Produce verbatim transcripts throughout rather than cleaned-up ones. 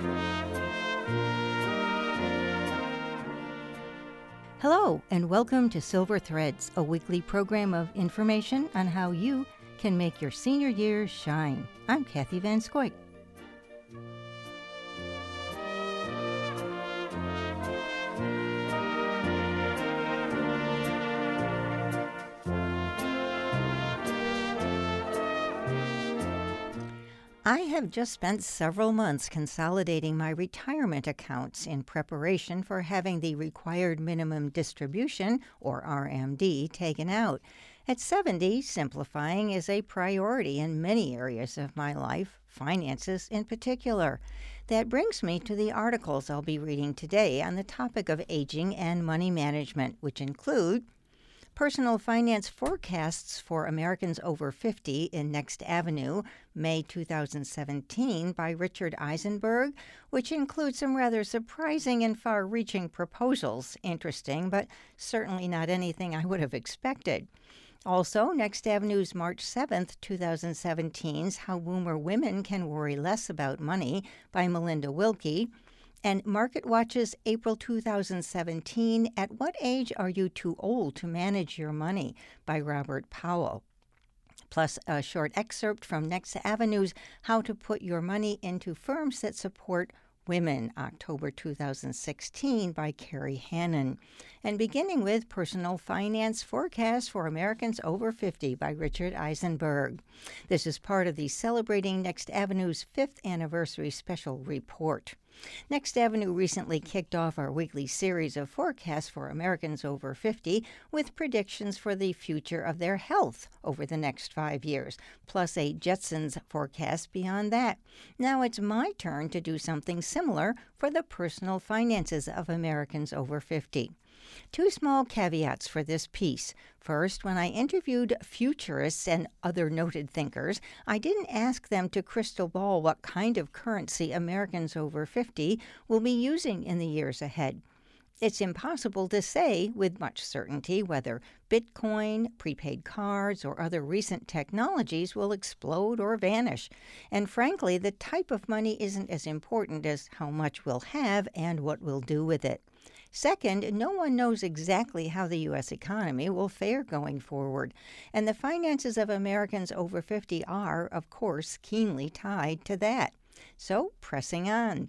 Hello, and welcome to Silver Threads, a weekly program of information on how you can make your senior years shine. I'm Kathy Van Scoik. I have just spent several months consolidating my retirement accounts in preparation for having the required minimum distribution, or R M D, taken out. At seventy, simplifying is a priority in many areas of my life, finances in particular. That brings me to the articles I'll be reading today on the topic of aging and money management, which include Personal Finance Forecasts for Americans Over fifty in Next Avenue, May two thousand seventeen, by Richard Eisenberg, which includes some rather surprising and far-reaching proposals. Interesting, but certainly not anything I would have expected. Also, Next Avenue's March seventh, twenty seventeen's How Boomer Women Can Worry Less About Money by Melinda Wilkie, and MarketWatch's April two thousand seventeen, At What Age Are You Too Old to Manage Your Money by Robert Powell. Plus a short excerpt from Next Avenue's How to Put Your Money into Firms That Support Women, October two thousand sixteen, by Carrie Hannon. And beginning with Personal Finance Forecast for Americans Over fifty by Richard Eisenberg. This is part of the Celebrating Next Avenue's fifth Anniversary Special Report. Next Avenue recently kicked off our weekly series of forecasts for Americans over fifty with predictions for the future of their health over the next five years, plus a Jetsons forecast beyond that. Now it's my turn to do something similar for the personal finances of Americans over fifty. Two small caveats for this piece. First, when I interviewed futurists and other noted thinkers, I didn't ask them to crystal ball what kind of currency Americans over fifty will be using in the years ahead. It's impossible to say with much certainty whether Bitcoin, prepaid cards, or other recent technologies will explode or vanish. And frankly, the type of money isn't as important as how much we'll have and what we'll do with it. Second, no one knows exactly how the U S economy will fare going forward, and the finances of Americans over fifty are, of course, keenly tied to that. So, pressing on.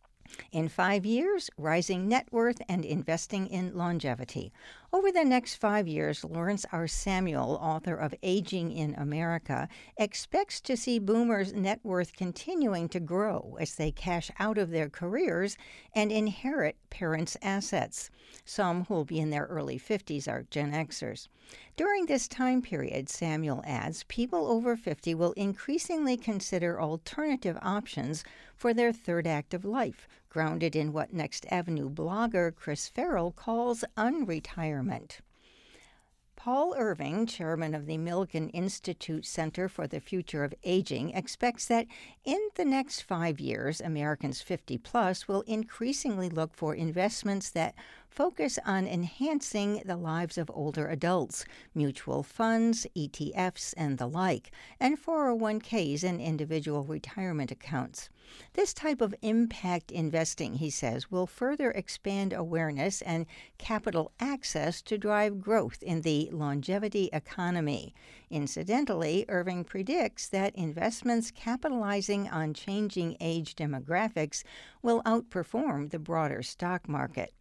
In five years, rising net worth and investing in longevity. Over the next five years, Lawrence R. Samuel, author of Aging in America, expects to see boomers' net worth continuing to grow as they cash out of their careers and inherit parents' assets. Some who will be in their early fifties are Gen Xers. During this time period, Samuel adds, people over fifty will increasingly consider alternative options for their third act of life, grounded in what Next Avenue blogger Chris Farrell calls unretirement. Paul Irving, chairman of the Millikan Institute Center for the Future of Aging, expects that in the next five years, Americans fifty plus will increasingly look for investments that focus on enhancing the lives of older adults, mutual funds, E T Fs, and the like, and four oh one k's and individual retirement accounts. This type of impact investing, he says, will further expand awareness and capital access to drive growth in the longevity economy. Incidentally, Irving predicts that investments capitalizing on changing age demographics will outperform the broader stock market.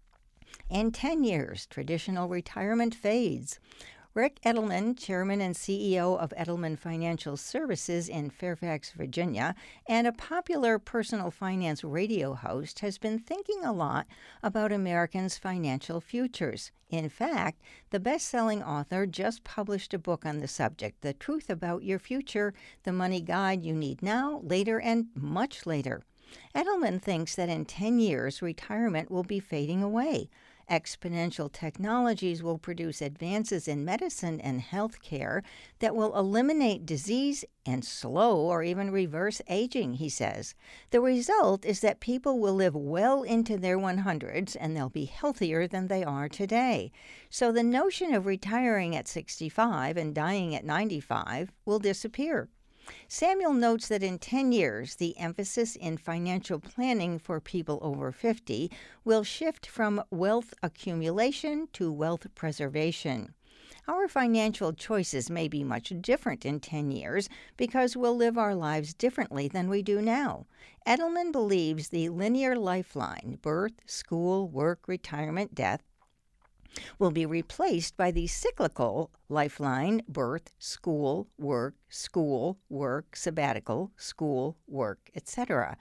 In ten years, traditional retirement fades. Rick Edelman, chairman and C E O of Edelman Financial Services in Fairfax, Virginia, and a popular personal finance radio host, has been thinking a lot about Americans' financial futures. In fact, the best-selling author just published a book on the subject, The Truth About Your Future, the money guide you need now, later, and much later. Edelman thinks that in ten years, retirement will be fading away. Exponential technologies will produce advances in medicine and health care that will eliminate disease and slow or even reverse aging, he says. The result is that people will live well into their hundreds and they'll be healthier than they are today. So the notion of retiring at sixty-five and dying at ninety-five will disappear. Samuel notes that in ten years, the emphasis in financial planning for people over fifty will shift from wealth accumulation to wealth preservation. Our financial choices may be much different in ten years because we'll live our lives differently than we do now. Edelman believes the linear lifeline, birth, school, work, retirement, death, will be replaced by the cyclical lifeline, birth, school, work, school, work, sabbatical, school, work, et cetera,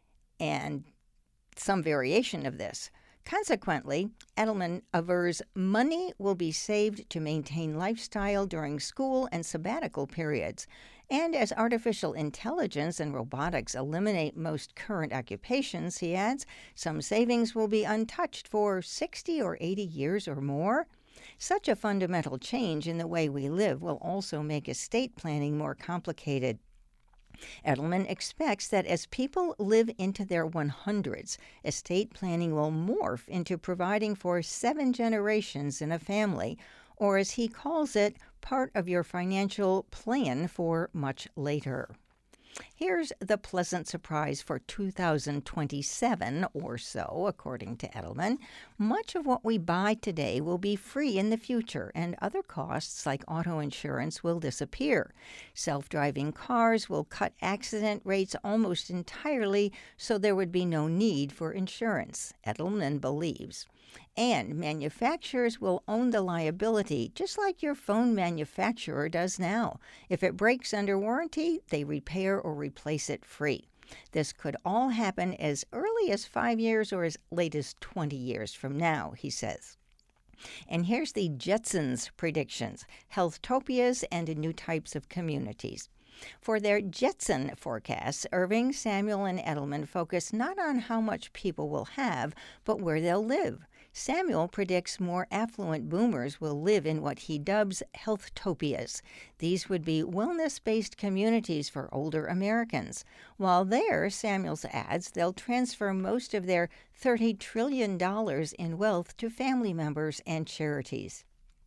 and some variation of this. Consequently, Edelman avers money will be saved to maintain lifestyle during school and sabbatical periods. And as artificial intelligence and robotics eliminate most current occupations, he adds, some savings will be untouched for sixty or eighty years or more. Such a fundamental change in the way we live will also make estate planning more complicated. Edelman expects that as people live into their hundreds, estate planning will morph into providing for seven generations in a family, or as he calls it, part of your financial plan for much later. Here's the pleasant surprise for two thousand twenty-seven or so, according to Edelman. Much of what we buy today will be free in the future, and other costs like auto insurance will disappear. Self-driving cars will cut accident rates almost entirely, so there would be no need for insurance, Edelman believes. And manufacturers will own the liability, just like your phone manufacturer does now. If it breaks under warranty, they repair or replace it free. This could all happen as early as five years or as late as twenty years from now, he says. And here's the Jetsons' predictions, healthtopias, and new types of communities. For their Jetson forecasts, Irving, Samuel, and Edelman focus not on how much people will have, but where they'll live. Samuel predicts more affluent boomers will live in what he dubs healthtopias. These would be wellness-based communities for older Americans. While there, Samuels adds, they'll transfer most of their thirty trillion dollars in wealth to family members and charities.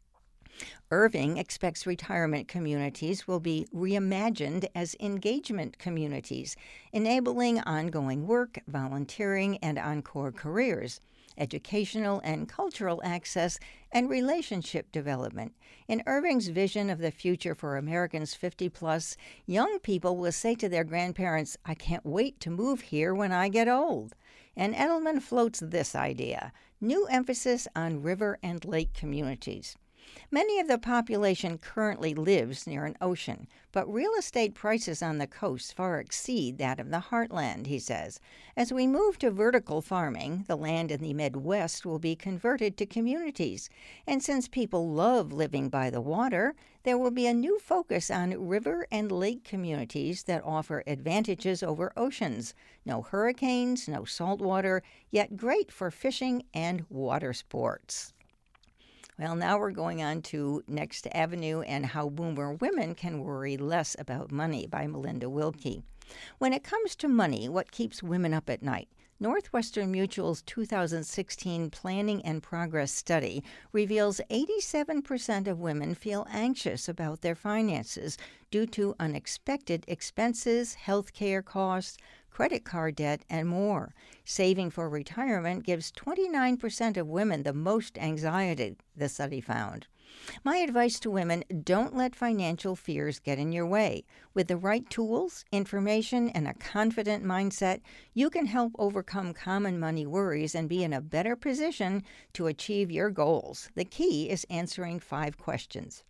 Irving expects retirement communities will be reimagined as engagement communities, enabling ongoing work, volunteering, and encore careers, educational and cultural access, and relationship development. In Irving's vision of the future for Americans fifty plus, young people will say to their grandparents, "I can't wait to move here when I get old." And Edelman floats this idea, new emphasis on river and lake communities. Many of the population currently lives near an ocean, but real estate prices on the coast far exceed that of the heartland, he says. As we move to vertical farming, the land in the Midwest will be converted to communities. And since people love living by the water, there will be a new focus on river and lake communities that offer advantages over oceans. No hurricanes, no salt water, yet great for fishing and water sports. Well, now we're going on to Next Avenue and How Boomer Women Can Worry Less About Money by Melinda Wilkie. When it comes to money, what keeps women up at night? Northwestern Mutual's two thousand sixteen Planning and Progress study reveals eighty-seven percent of women feel anxious about their finances due to unexpected expenses, health care costs, credit card debt, and more. Saving for retirement gives twenty-nine percent of women the most anxiety, the study found. My advice to women, don't let financial fears get in your way. With the right tools, information, and a confident mindset, you can help overcome common money worries and be in a better position to achieve your goals. The key is answering five questions.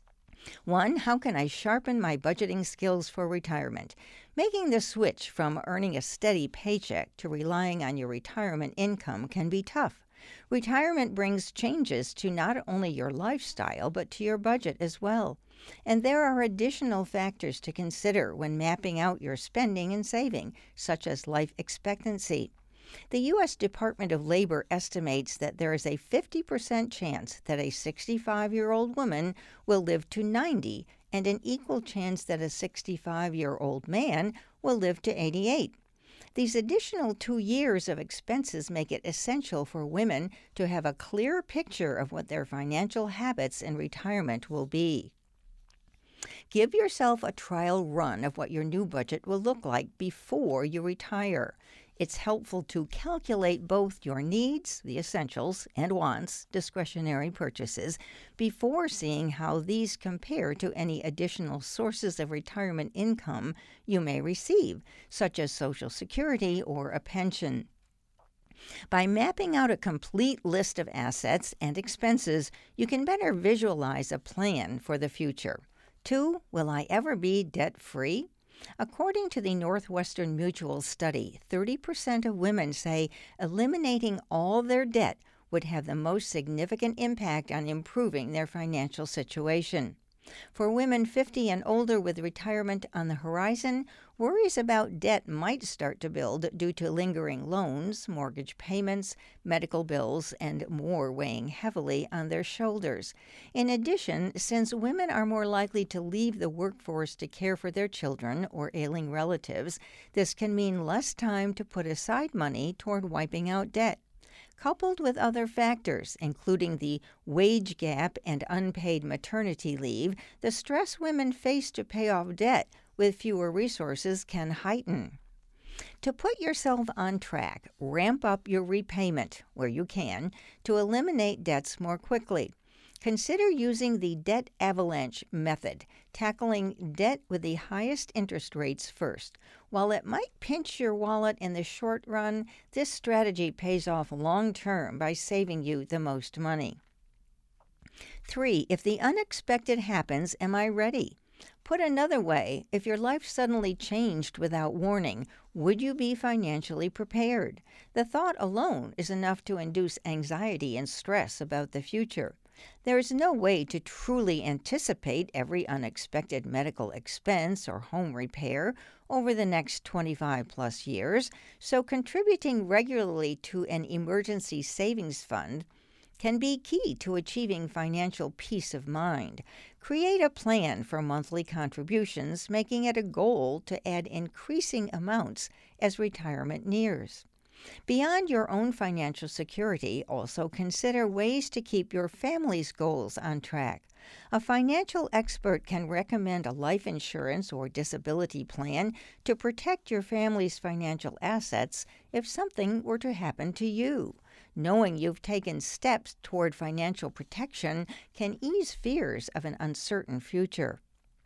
One, how can I sharpen my budgeting skills for retirement? Making the switch from earning a steady paycheck to relying on your retirement income can be tough. Retirement brings changes to not only your lifestyle, but to your budget as well. And there are additional factors to consider when mapping out your spending and saving, such as life expectancy. The U S Department of Labor estimates that there is a fifty percent chance that a sixty-five-year-old woman will live to ninety, and an equal chance that a sixty-five-year-old man will live to eighty-eight. These additional two years of expenses make it essential for women to have a clear picture of what their financial habits in retirement will be. Give yourself a trial run of what your new budget will look like before you retire. It's helpful to calculate both your needs, the essentials, and wants, discretionary purchases, before seeing how these compare to any additional sources of retirement income you may receive, such as Social Security or a pension. By mapping out a complete list of assets and expenses, you can better visualize a plan for the future. Two, will I ever be debt-free? According to the Northwestern Mutual study, thirty percent of women say eliminating all their debt would have the most significant impact on improving their financial situation. For women fifty and older with retirement on the horizon, worries about debt might start to build due to lingering loans, mortgage payments, medical bills, and more weighing heavily on their shoulders. In addition, since women are more likely to leave the workforce to care for their children or ailing relatives, this can mean less time to put aside money toward wiping out debt. Coupled with other factors, including the wage gap and unpaid maternity leave, the stress women face to pay off debt with fewer resources can heighten. To put yourself on track, ramp up your repayment, where you can, to eliminate debts more quickly. Consider using the debt avalanche method, tackling debt with the highest interest rates first. While it might pinch your wallet in the short run, this strategy pays off long term by saving you the most money. Three, if the unexpected happens, am I ready? Put another way, if your life suddenly changed without warning, would you be financially prepared? The thought alone is enough to induce anxiety and stress about the future. There is no way to truly anticipate every unexpected medical expense or home repair over the next twenty-five plus years, so contributing regularly to an emergency savings fund can be key to achieving financial peace of mind. Create a plan for monthly contributions, making it a goal to add increasing amounts as retirement nears. Beyond your own financial security, also consider ways to keep your family's goals on track. A financial expert can recommend a life insurance or disability plan to protect your family's financial assets if something were to happen to you. Knowing you've taken steps toward financial protection can ease fears of an uncertain future.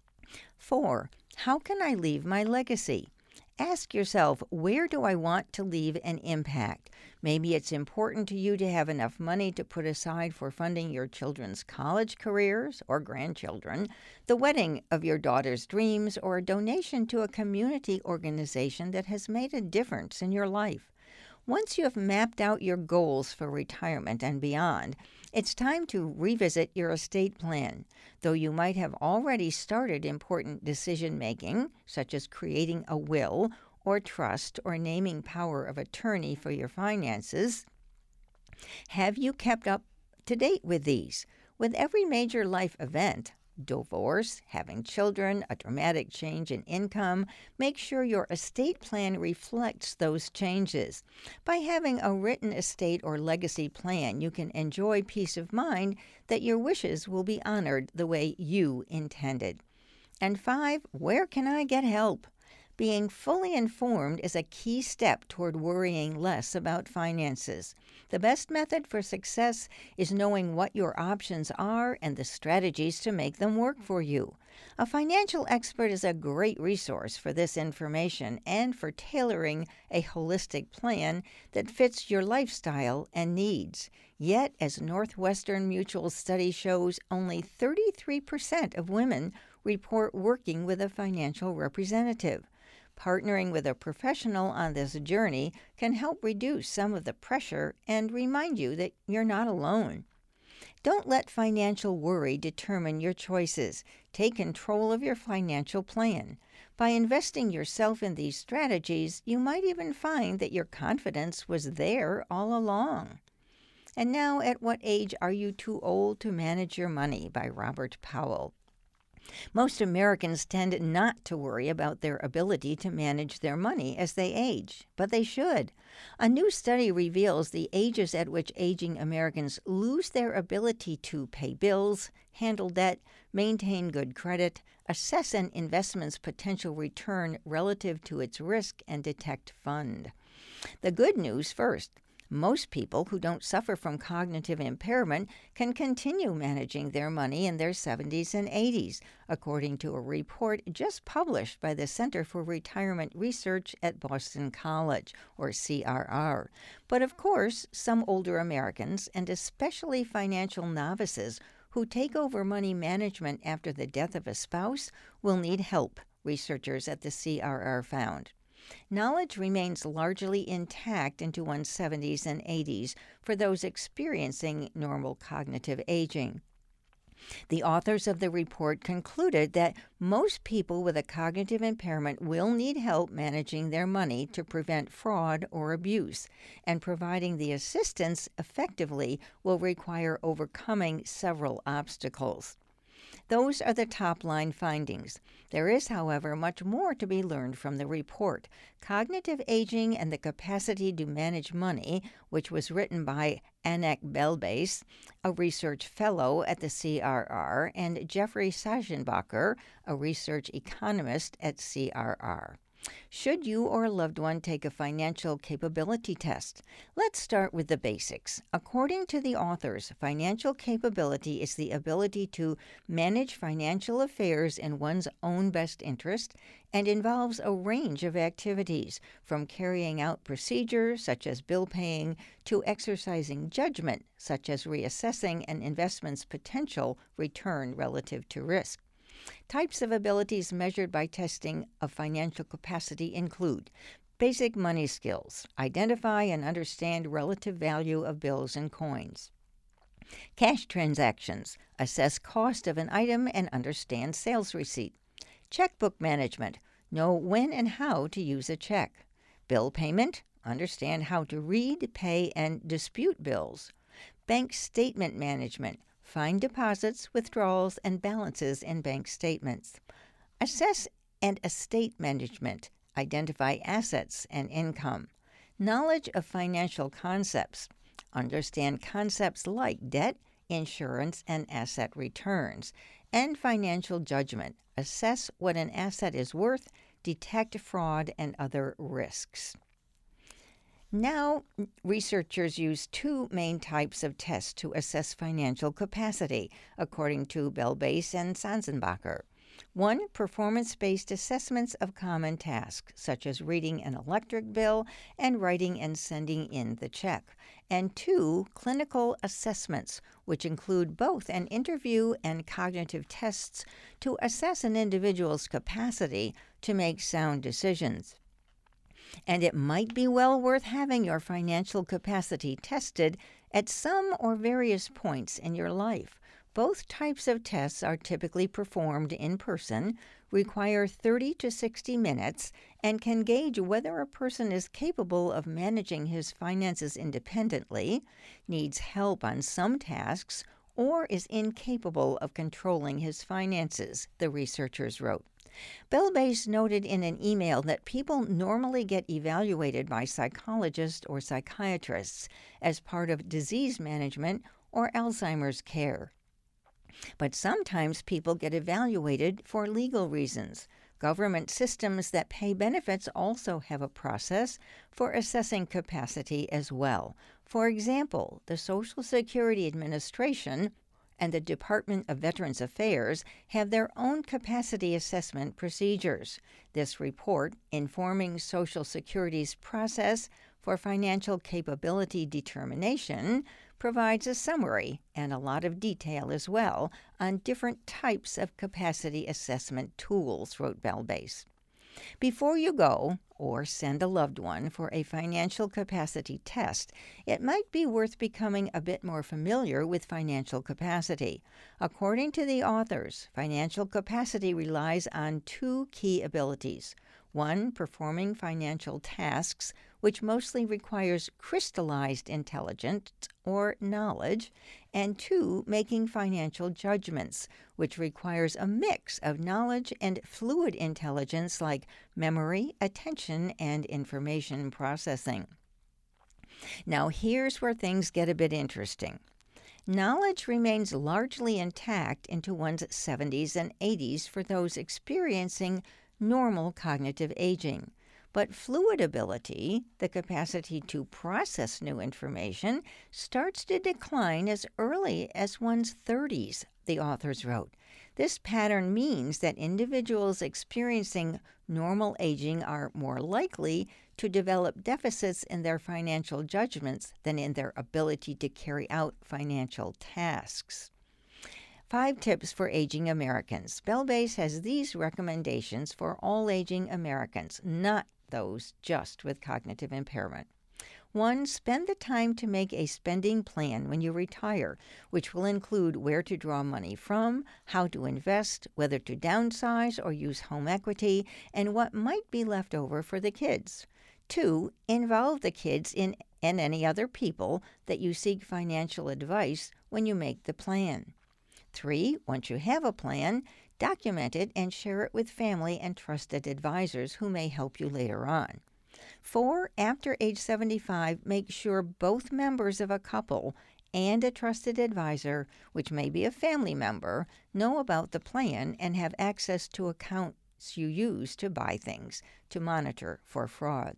Four, how can I leave my legacy? Ask yourself, where do I want to leave an impact? Maybe it's important to you to have enough money to put aside for funding your children's college careers or grandchildren, the wedding of your daughter's dreams, or a donation to a community organization that has made a difference in your life. Once you have mapped out your goals for retirement and beyond, it's time to revisit your estate plan. Though you might have already started important decision-making, such as creating a will or trust or naming power of attorney for your finances, have you kept up to date with these? With every major life event, divorce, having children, a dramatic change in income, make sure your estate plan reflects those changes. By having a written estate or legacy plan, you can enjoy peace of mind that your wishes will be honored the way you intended. And five, where can I get help? Being fully informed is a key step toward worrying less about finances. The best method for success is knowing what your options are and the strategies to make them work for you. A financial expert is a great resource for this information and for tailoring a holistic plan that fits your lifestyle and needs. Yet, as Northwestern Mutual study shows, only thirty-three percent of women report working with a financial representative. Partnering with a professional on this journey can help reduce some of the pressure and remind you that you're not alone. Don't let financial worry determine your choices. Take control of your financial plan. By investing yourself in these strategies, you might even find that your confidence was there all along. And now, At What Age Are You Too Old to Manage Your Money by Robert Powell. Most Americans tend not to worry about their ability to manage their money as they age, but they should. A new study reveals the ages at which aging Americans lose their ability to pay bills, handle debt, maintain good credit, assess an investment's potential return relative to its risk, and detect fund. The good news first. Most people who don't suffer from cognitive impairment can continue managing their money in their seventies and eighties, according to a report just published by the Center for Retirement Research at Boston College, or C R R. But of course, some older Americans, and especially financial novices who take over money management after the death of a spouse, will need help, researchers at the C R R found. Knowledge remains largely intact into one's seventies and eighties for those experiencing normal cognitive aging. The authors of the report concluded that most people with a cognitive impairment will need help managing their money to prevent fraud or abuse, and providing the assistance effectively will require overcoming several obstacles. Those are the top-line findings. There is, however, much more to be learned from the report. Cognitive Aging and the Capacity to Manage Money, which was written by Anek Belbase, a research fellow at the C R R, and Jeffrey Sachenbacher, a research economist at C R R. Should you or a loved one take a financial capability test? Let's start with the basics. According to the authors, financial capability is the ability to manage financial affairs in one's own best interest and involves a range of activities, from carrying out procedures such as bill paying to exercising judgment, such as reassessing an investment's potential return relative to risk. Types of abilities measured by testing of financial capacity include basic money skills, identify and understand relative value of bills and coins; cash transactions, assess cost of an item and understand sales receipt; checkbook management, know when and how to use a check; bill payment, understand how to read, pay, and dispute bills; bank statement management, find deposits, withdrawals, and balances in bank statements; assess and estate management, identify assets and income; knowledge of financial concepts, understand concepts like debt, insurance, and asset returns; and financial judgment, assess what an asset is worth, detect fraud and other risks. Now, researchers use two main types of tests to assess financial capacity, according to Belbase and Sachenbacher. One, performance-based assessments of common tasks, such as reading an electric bill and writing and sending in the check. And two, clinical assessments, which include both an interview and cognitive tests to assess an individual's capacity to make sound decisions. And it might be well worth having your financial capacity tested at some or various points in your life. Both types of tests are typically performed in person, require thirty to sixty minutes, and can gauge whether a person is capable of managing his finances independently, needs help on some tasks, or is incapable of controlling his finances, the researchers wrote. Belbase noted in an email that people normally get evaluated by psychologists or psychiatrists as part of disease management or Alzheimer's care. But sometimes people get evaluated for legal reasons. Government systems that pay benefits also have a process for assessing capacity as well. For example, the Social Security Administration and the Department of Veterans Affairs have their own capacity assessment procedures. This report, Informing Social Security's Process for Financial Capability Determination, provides a summary and a lot of detail as well on different types of capacity assessment tools, wrote Belbase. Before you go or send a loved one for a financial capacity test, it might be worth becoming a bit more familiar with financial capacity. According to the authors, financial capacity relies on two key abilities. One, performing financial tasks, which mostly requires crystallized intelligence or knowledge, and two, making financial judgments, which requires a mix of knowledge and fluid intelligence like memory, attention, and information processing. Now, here's where things get a bit interesting. Knowledge remains largely intact into one's seventies and eighties for those experiencing normal cognitive aging. But fluid ability, the capacity to process new information, starts to decline as early as one's thirties, the authors wrote. This pattern means that individuals experiencing normal aging are more likely to develop deficits in their financial judgments than in their ability to carry out financial tasks. Five tips for aging Americans. Bellbase has these recommendations for all aging Americans, not those just with cognitive impairment. One, spend the time to make a spending plan when you retire, which will include where to draw money from, how to invest, whether to downsize or use home equity, and what might be left over for the kids. Two, involve the kids in and any other people that you seek financial advice when you make the plan. Three, once you have a plan, document it and share it with family and trusted advisors who may help you later on. Four, after age seventy-five, make sure both members of a couple and a trusted advisor, which may be a family member, know about the plan and have access to accounts you use to buy things to monitor for fraud.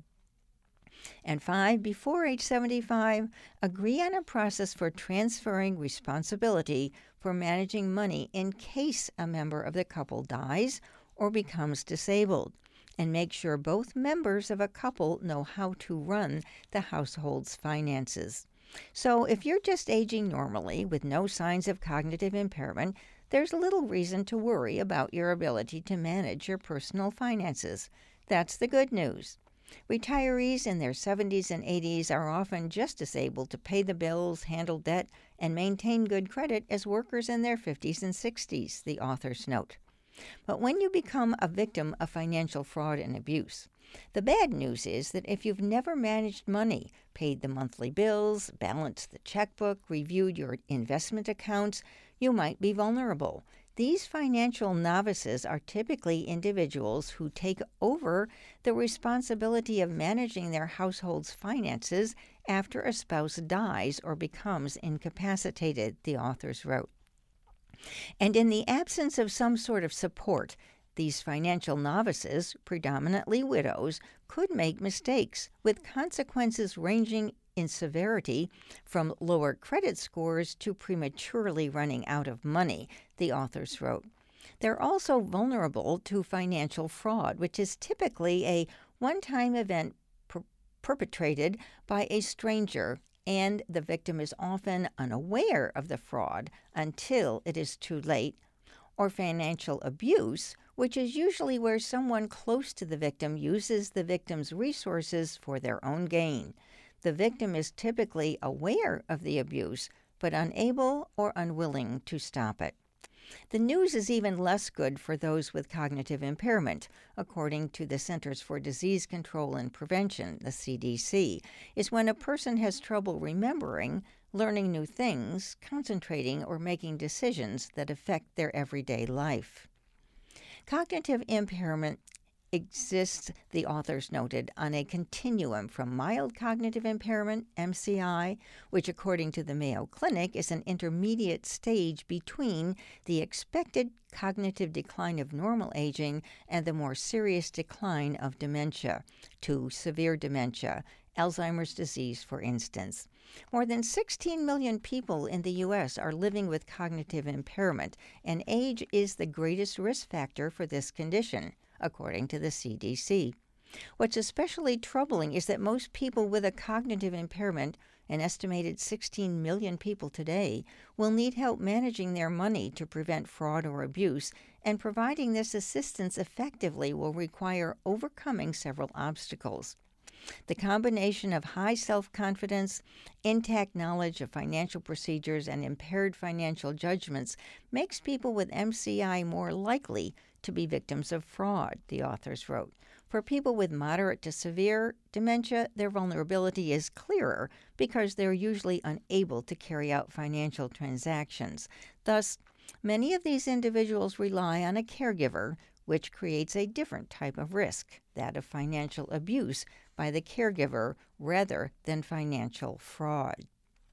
And five, before age seventy-five, agree on a process for transferring responsibility for managing money in case a member of the couple dies or becomes disabled, and make sure both members of a couple know how to run the household's finances. So if you're just aging normally with no signs of cognitive impairment, there's little reason to worry about your ability to manage your personal finances. That's the good news. Retirees in their seventies and eighties are often just as able to pay the bills, handle debt, and maintain good credit as workers in their fifties and sixties, the authors note. But when you become a victim of financial fraud and abuse, the bad news is that if you've never managed money, paid the monthly bills, balanced the checkbook, reviewed your investment accounts, you might be vulnerable. These financial novices are typically individuals who take over the responsibility of managing their household's finances after a spouse dies or becomes incapacitated, the authors wrote. And in the absence of some sort of support, these financial novices, predominantly widows, could make mistakes, with consequences ranging in severity from lower credit scores to prematurely running out of money, the authors wrote. They're also vulnerable to financial fraud, which is typically a one-time event per- perpetrated by a stranger, and the victim is often unaware of the fraud until it is too late, or financial abuse, which is usually where someone close to the victim uses the victim's resources for their own gain. The victim is typically aware of the abuse, but unable or unwilling to stop it. The news is even less good for those with cognitive impairment, according to the Centers for Disease Control and Prevention, the C D C, is when a person has trouble remembering, learning new things, concentrating, or making decisions that affect their everyday life. Cognitive impairment exists, the authors noted, on a continuum from mild cognitive impairment, M C I, which according to the Mayo Clinic is an intermediate stage between the expected cognitive decline of normal aging and the more serious decline of dementia, to severe dementia, Alzheimer's disease, for instance. More than sixteen million people in the U S are living with cognitive impairment, and age is the greatest risk factor for this condition, according to the C D C. What's especially troubling is that most people with a cognitive impairment, an estimated sixteen million people today, will need help managing their money to prevent fraud or abuse, and providing this assistance effectively will require overcoming several obstacles. The combination of high self-confidence, intact knowledge of financial procedures, and impaired financial judgments makes people with M C I more likely to be victims of fraud, the authors wrote. For people with moderate to severe dementia, their vulnerability is clearer because they're usually unable to carry out financial transactions. Thus, many of these individuals rely on a caregiver, which creates a different type of risk, that of financial abuse by the caregiver rather than financial fraud.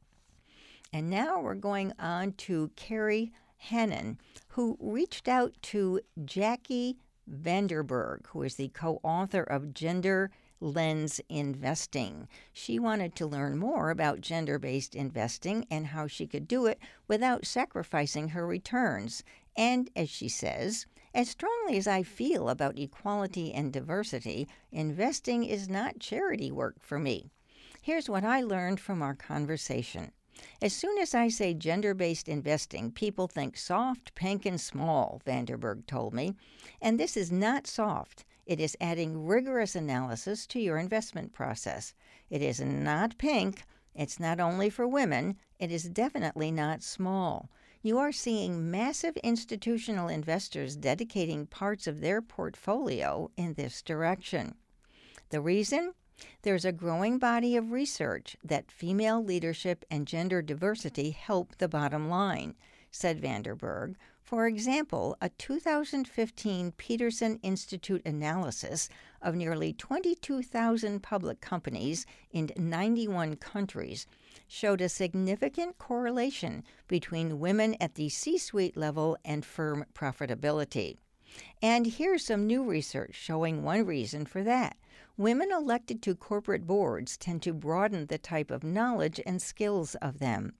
And now we're going on to Carrie Hannon, who reached out to Jackie Vanderberg, who is the co-author of Gender Lens Investing. She wanted to learn more about gender-based investing and how she could do it without sacrificing her returns. And, as she says, as strongly as I feel about equality and diversity, investing is not charity work for me. Here's what I learned from our conversation. As soon as I say gender-based investing, people think soft, pink, and small, Vanderberg told me. And this is not soft. It is adding rigorous analysis to your investment process. It is not pink. It's not only for women. It is definitely not small. You are seeing massive institutional investors dedicating parts of their portfolio in this direction. The reason? There's a growing body of research that female leadership and gender diversity help the bottom line, said Vanderberg. For example, a two thousand fifteen Peterson Institute analysis of nearly twenty-two thousand public companies in ninety-one countries showed a significant correlation between women at the C-suite level and firm profitability. And here's some new research showing one reason for that. Women elected to corporate boards tend to broaden the type of knowledge and skills of them.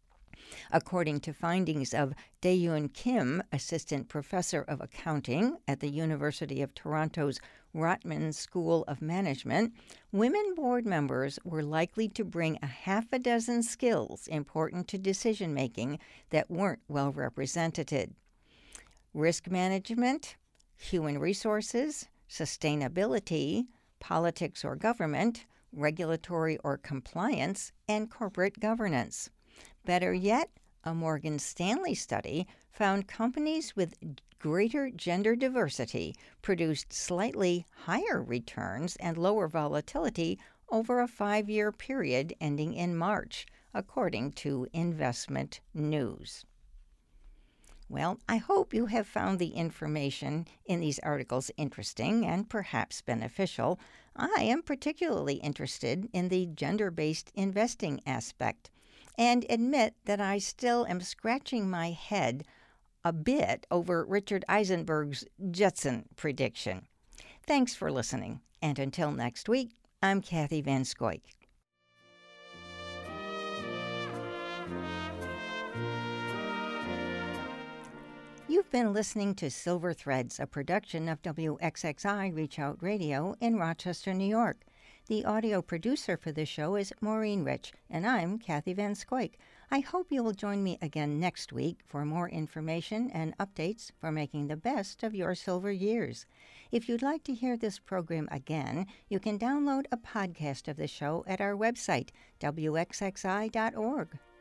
According to findings of Daeun Kim, Assistant Professor of Accounting at the University of Toronto's Rotman School of Management, women board members were likely to bring a half a dozen skills important to decision-making that weren't well represented. Risk management, human resources, sustainability, politics or government, regulatory or compliance, and corporate governance. Better yet, a Morgan Stanley study found companies with greater gender diversity produced slightly higher returns and lower volatility over a five-year period ending in March, according to Investment News. Well, I hope you have found the information in these articles interesting and perhaps beneficial. I am particularly interested in the gender-based investing aspect and admit that I still am scratching my head a bit over Richard Eisenberg's Jetson prediction. Thanks for listening, and until next week, I'm Kathy Van Scoik. You've been listening to Silver Threads, a production of W X X I Reach Out Radio in Rochester, New York. The audio producer for the show is Maureen Rich, and I'm Kathy Van Scoik. I hope you will join me again next week for more information and updates for making the best of your silver years. If you'd like to hear this program again, you can download a podcast of the show at our website, W X X I dot org.